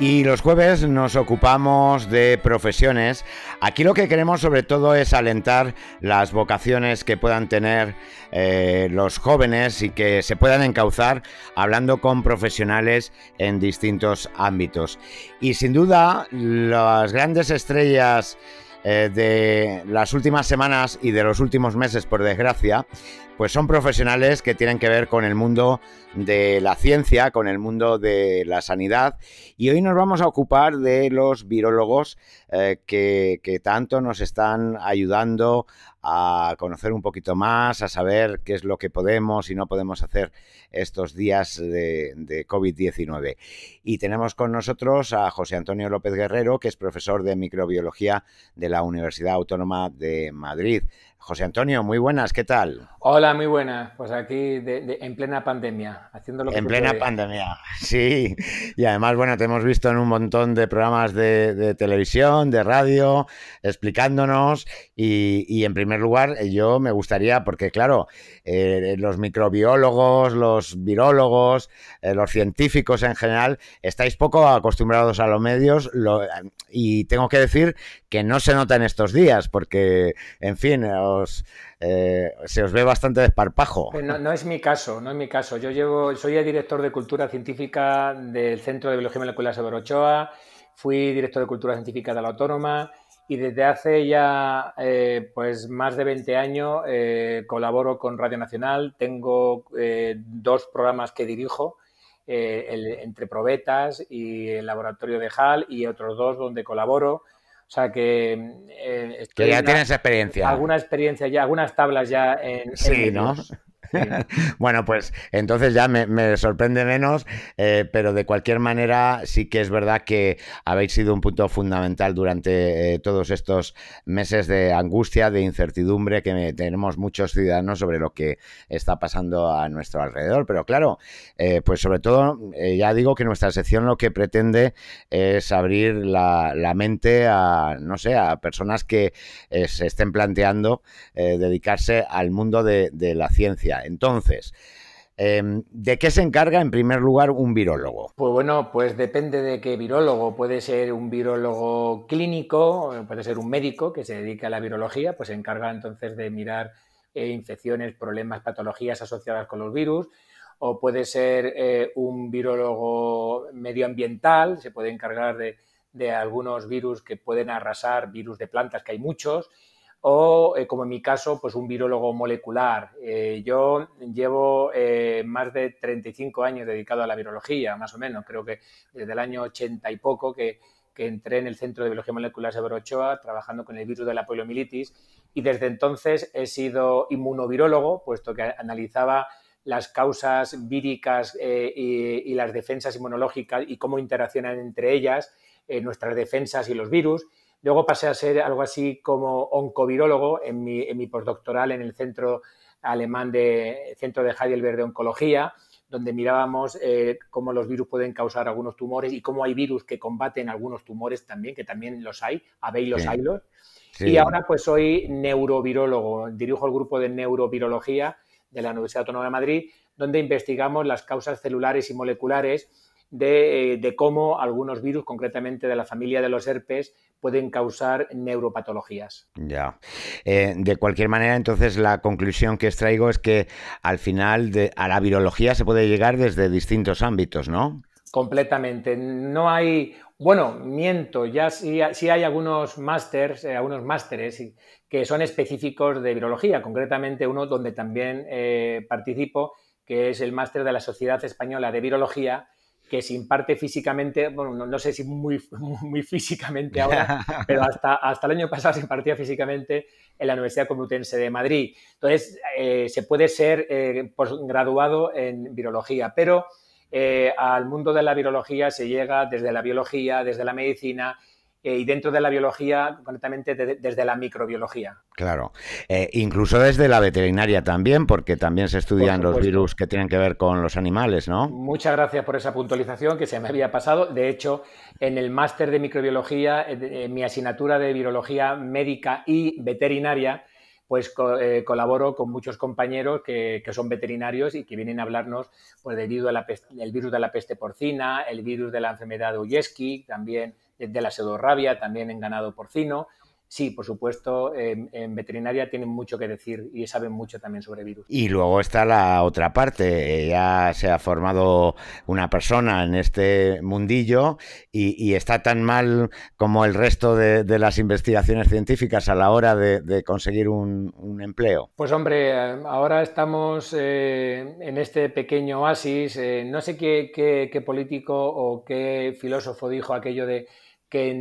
Y los jueves nos ocupamos de profesiones. Aquí lo que queremos sobre todo es alentar las vocaciones que puedan tener los jóvenes y que se puedan encauzar hablando con profesionales en distintos ámbitos. Y sin duda, las grandes estrellas de las últimas semanas y de los últimos meses, por desgracia, pues son profesionales que tienen que ver con el mundo de la ciencia, con el mundo de la sanidad, y hoy nos vamos a ocupar de los virólogos que tanto nos están ayudando a conocer un poquito más, a saber qué es lo que podemos y no podemos hacer estos días de COVID-19. Y tenemos con nosotros a José Antonio López Guerrero, que es profesor de microbiología de la Universidad Autónoma de Madrid. José Antonio, muy buenas, ¿qué tal? Hola, muy buenas. Pues aquí en plena pandemia, haciendo lo que En se plena puede. pandemia, sí. Y además, bueno, te hemos visto en un montón de programas de televisión, de radio, explicándonos. Y en primer lugar, yo me gustaría, porque claro, los microbiólogos, los virólogos, los científicos en general, estáis poco acostumbrados a los medios y tengo que decir que no se nota en estos días, porque, en fin, se os ve bastante desparpajo. Pero no es mi caso, no es mi caso. Soy el director de Cultura Científica del Centro de Biología Molecular Severo Ochoa, fui director de Cultura Científica de la Autónoma y desde hace ya pues más de 20 años colaboro con Radio Nacional. Tengo dos programas que dirijo, Entre Probetas y el Laboratorio de HAL, y otros dos donde colaboro. O sea que Que estoy ya tienes experiencia. alguna experiencia ya, algunas tablas ya en Sí, ¿no? medios. Sí. Bueno, pues entonces ya me sorprende menos, pero de cualquier manera sí que es verdad que habéis sido un punto fundamental durante todos estos meses de angustia, de incertidumbre que tenemos muchos ciudadanos sobre lo que está pasando a nuestro alrededor. Pero claro, pues sobre todo, ya digo que nuestra sección lo que pretende es abrir la mente a, no sé, a personas que se estén planteando dedicarse al mundo de la ciencia. Entonces, ¿de qué se encarga en primer lugar un virólogo? Pues bueno, pues depende de qué virólogo. Puede ser un virólogo clínico, puede ser un médico que se dedica a la virología, pues se encarga entonces de mirar infecciones, problemas, patologías asociadas con los virus. O puede ser un virólogo medioambiental, se puede encargar de algunos virus que pueden arrasar, virus de plantas, que hay muchos. O, como en mi caso, pues un virólogo molecular. Yo llevo más de 35 años dedicado a la virología, más o menos. Creo que desde el año 80 y poco que entré en el Centro de Biología Molecular Severo Ochoa trabajando con el virus de la poliomielitis, y desde entonces he sido inmunovirólogo, puesto que analizaba las causas víricas y las defensas inmunológicas y cómo interaccionan entre ellas nuestras defensas y los virus. Luego pasé a ser algo así como oncovirólogo en mi postdoctoral en el centro alemán Centro de Heidelberg de Oncología, donde mirábamos cómo los virus pueden causar algunos tumores y cómo hay virus que combaten algunos tumores también, que también los hay, habeilos, Sí, haylos. Y sí. ahora pues soy neurovirólogo, dirijo el grupo de neurovirología de la Universidad Autónoma de Madrid, donde investigamos las causas celulares y moleculares de cómo algunos virus, concretamente de la familia de los herpes, pueden causar neuropatologías. Ya. De cualquier manera, entonces la conclusión que extraigo es que al final a la virología se puede llegar desde distintos ámbitos, ¿no? Completamente. No hay, bueno, miento, ya sí hay algunos másteres que son específicos de virología, concretamente uno donde también participo, que es el máster de la Sociedad Española de Virología, que se imparte físicamente, bueno, no sé si muy físicamente ahora, pero hasta el año pasado se impartía físicamente en la Universidad Complutense de Madrid. Entonces, se puede ser posgraduado en virología, pero al mundo de la virología se llega desde la biología, desde la medicina y dentro de la biología, concretamente desde la microbiología. Claro. Incluso desde la veterinaria también, porque también se Por estudian los virus supuesto. que tienen que ver con los animales, ¿no? Muchas gracias por esa puntualización que se me había pasado. De hecho, en el máster de microbiología, mi asignatura de virología médica y veterinaria, pues colaboro con muchos compañeros que son veterinarios y que vienen a hablarnos pues, del virus de la peste porcina, el virus de la enfermedad de Uyeski, también de la pseudorrabia, también en ganado porcino. Sí, por supuesto, en veterinaria tienen mucho que decir y saben mucho también sobre virus. Y luego está la otra parte, ya se ha formado una persona en este mundillo y está tan mal como el resto de las investigaciones científicas a la hora de conseguir un empleo. Pues hombre, ahora estamos en este pequeño oasis. No sé qué político o qué filósofo dijo aquello de que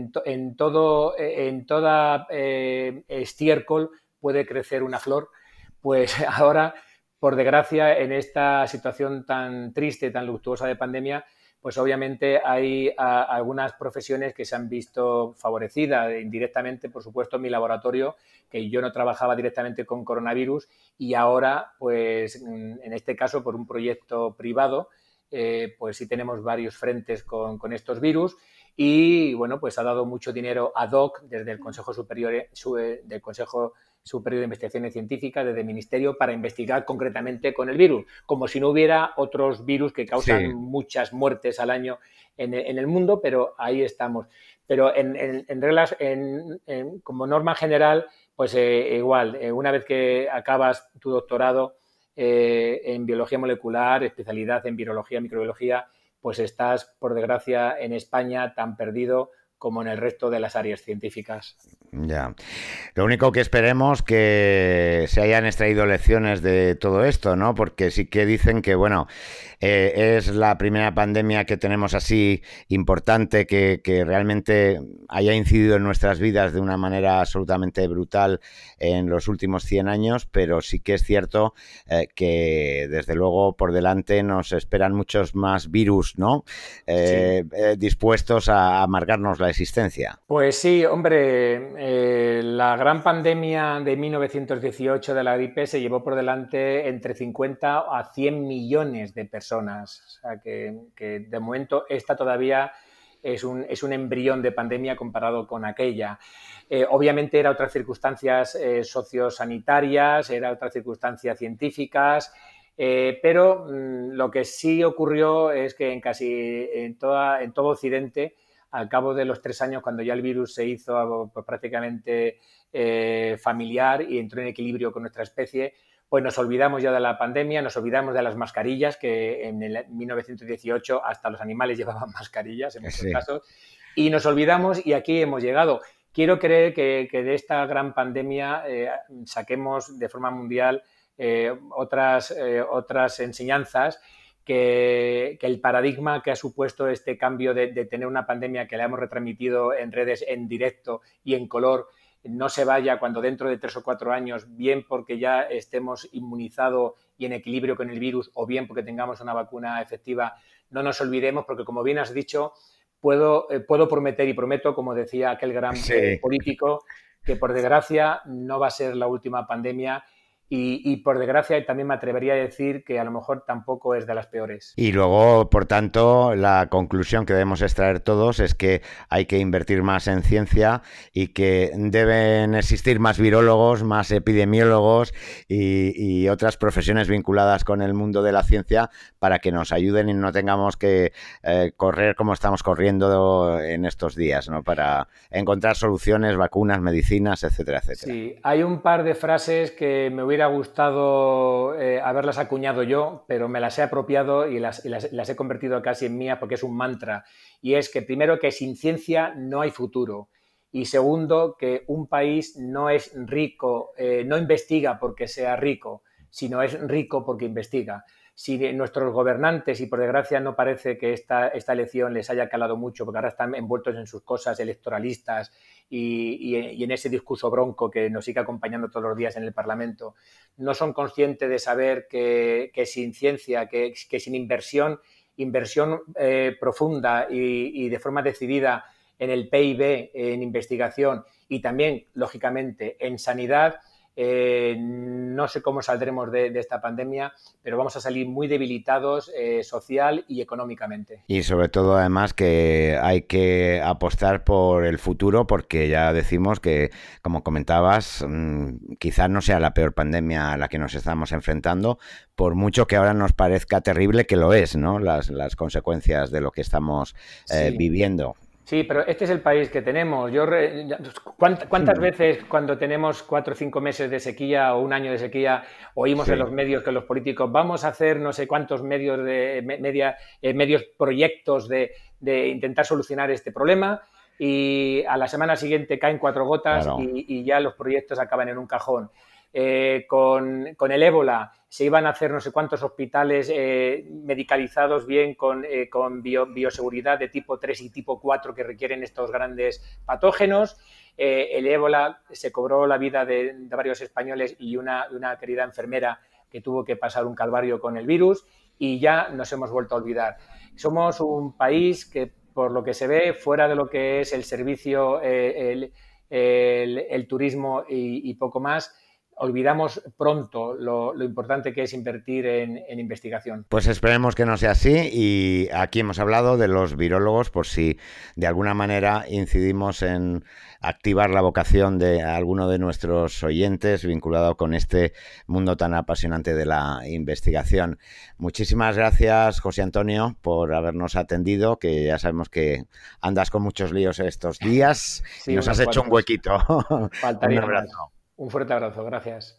en toda estiércol puede crecer una flor. Pues ahora, por desgracia, en esta situación tan triste, tan luctuosa de pandemia, pues obviamente hay algunas profesiones que se han visto favorecidas indirectamente, por supuesto, en mi laboratorio, que yo no trabajaba directamente con coronavirus y ahora, pues en este caso, por un proyecto privado, pues sí tenemos varios frentes con estos virus y, bueno, pues ha dado mucho dinero ad hoc desde el Consejo Superior, del Consejo Superior de Investigaciones Científicas, desde el Ministerio, para investigar concretamente con el virus, como si no hubiera otros virus que causan Sí. muchas muertes al año en el mundo, pero ahí estamos. Pero en reglas, como norma general, pues igual, una vez que acabas tu doctorado en biología molecular, especialidad en virología, microbiología, pues estás, por desgracia, en España tan perdido como en el resto de las áreas científicas. Ya. Lo único que esperemos que se hayan extraído lecciones de todo esto, ¿no? Porque sí que dicen que, bueno, es la primera pandemia que tenemos así importante que realmente haya incidido en nuestras vidas de una manera absolutamente brutal en los últimos 100 años, pero sí que es cierto que desde luego por delante nos esperan muchos más virus, ¿no? Sí. Dispuestos a amargarnos la existencia. Pues sí, hombre, la gran pandemia de 1918 de la gripe se llevó por delante entre 50 a 100 millones de personas. O sea que de momento esta todavía es un embrión de pandemia comparado con aquella. Obviamente era otras circunstancias sociosanitarias, era otras circunstancias científicas, pero lo que sí ocurrió es que en todo Occidente, al cabo de los 3 años, cuando ya el virus se hizo pues, prácticamente familiar y entró en equilibrio con nuestra especie, pues nos olvidamos ya de la pandemia, nos olvidamos de las mascarillas, que en el 1918 hasta los animales llevaban mascarillas en muchos Sí. casos, y nos olvidamos y aquí hemos llegado. Quiero creer que de esta gran pandemia saquemos de forma mundial otras enseñanzas que el paradigma que ha supuesto este cambio de tener una pandemia que la hemos retransmitido en redes en directo y en color no se vaya cuando dentro de 3 o 4 años, bien porque ya estemos inmunizados y en equilibrio con el virus o bien porque tengamos una vacuna efectiva, no nos olvidemos porque, como bien has dicho, puedo prometer y prometo, como decía aquel gran Sí. político, que por desgracia no va a ser la última pandemia y por desgracia también me atrevería a decir que a lo mejor tampoco es de las peores. Y luego, por tanto, la conclusión que debemos extraer todos es que hay que invertir más en ciencia y que deben existir más virólogos, más epidemiólogos y otras profesiones vinculadas con el mundo de la ciencia para que nos ayuden y no tengamos que correr como estamos corriendo en estos días, ¿no? Para encontrar soluciones, vacunas, medicinas, etcétera, etcétera. Sí, hay un par de frases que me hubiera gustado haberlas acuñado yo, pero me las he apropiado y las he convertido casi en mías porque es un mantra. Y es que primero que sin ciencia no hay futuro. Y segundo, que un país no es rico, no investiga porque sea rico, sino es rico porque investiga. Si nuestros gobernantes, y por desgracia no parece que esta elección les haya calado mucho, porque ahora están envueltos en sus cosas electoralistas y en ese discurso bronco que nos sigue acompañando todos los días en el Parlamento, no son conscientes de saber que sin ciencia, que sin inversión profunda y de forma decidida en el PIB, en investigación y también, lógicamente, en sanidad, No sé cómo saldremos de esta pandemia, pero vamos a salir muy debilitados social y económicamente. Y sobre todo, además, que hay que apostar por el futuro porque ya decimos que, como comentabas, quizás no sea la peor pandemia a la que nos estamos enfrentando, por mucho que ahora nos parezca terrible, que lo es, ¿no? Las consecuencias de lo que estamos Sí. viviendo. Sí, pero este es el país que tenemos. ¿Cuántas veces cuando tenemos 4 o 5 meses de sequía o un año de sequía oímos en Sí, los medios que los políticos vamos a hacer no sé cuántos medios medios proyectos de intentar solucionar este problema y a la semana siguiente caen 4 gotas claro. y ya los proyectos acaban en un cajón? Con el ébola se iban a hacer no sé cuántos hospitales medicalizados bien con bioseguridad de tipo 3 y tipo 4 que requieren estos grandes patógenos. El ébola se cobró la vida de varios españoles y una querida enfermera que tuvo que pasar un calvario con el virus y ya nos hemos vuelto a olvidar. Somos un país que, por lo que se ve, fuera de lo que es el servicio, el turismo y poco más, olvidamos pronto lo importante que es invertir en investigación. Pues esperemos que no sea así y aquí hemos hablado de los virólogos por si de alguna manera incidimos en activar la vocación de alguno de nuestros oyentes vinculado con este mundo tan apasionante de la investigación. Muchísimas gracias, José Antonio, por habernos atendido, que ya sabemos que andas con muchos líos estos días y Sí, nos unos has hecho un cuantos. huequito. Un Faltaría más. abrazo. Un fuerte abrazo. Gracias.